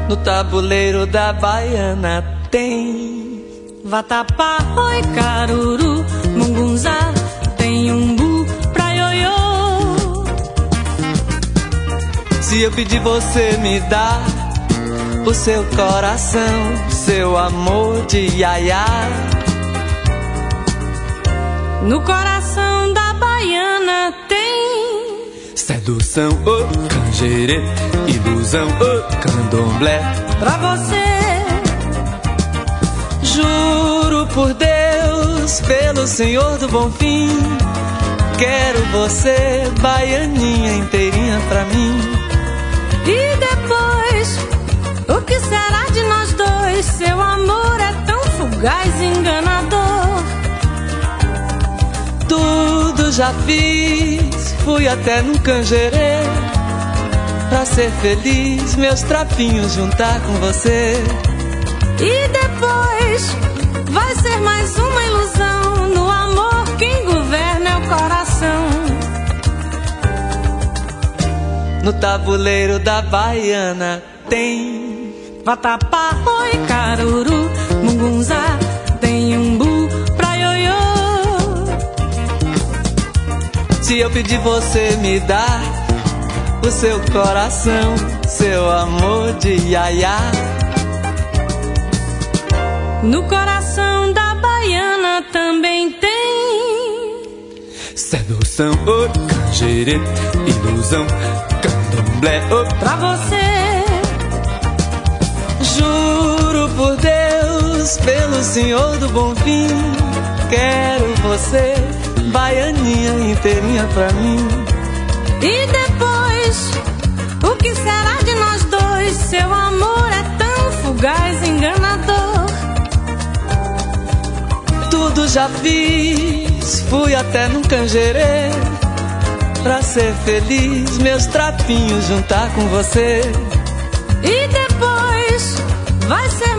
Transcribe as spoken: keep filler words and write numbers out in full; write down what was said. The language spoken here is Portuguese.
No tabuleiro da baiana tem vatapá, oi, caruru, mungunzá, tem umbu pra ioiô. Se eu pedir, você me dá o seu coração, seu amor de iaiá. No coração da baiana tem sedução, ô oh, canjerê, ilusão, ô oh, candomblé. Pra você, juro por Deus, pelo Senhor do Bonfim, quero você, baianinha inteirinha pra mim. E depois, o que será de nós dois? Seu amor é tão fugaz e enganador. Tudo já fiz, fui até num canjerê, pra ser feliz, meus trapinhos juntar com você. E depois, vai ser mais uma ilusão. No amor quem governa é o coração. No tabuleiro da baiana tem vatapá, oi, caruru, mungunzá, tem umbu pra ioiô. Se eu pedir, você me dá o seu coração, seu amor de iaiá. No coração da baiana também tem sedução, ô oh, canjerê, ilusão, candomblé, oh. Pra você, juro por Deus, pelo Senhor do Bonfim, quero você, baianinha inteirinha pra mim. E depois, o que será de nós dois? Seu amor é tão fugaz e enganador. Tudo já fiz, fui até num canjerê, pra ser feliz, meus trapinhos juntar com você. E depois, vai ser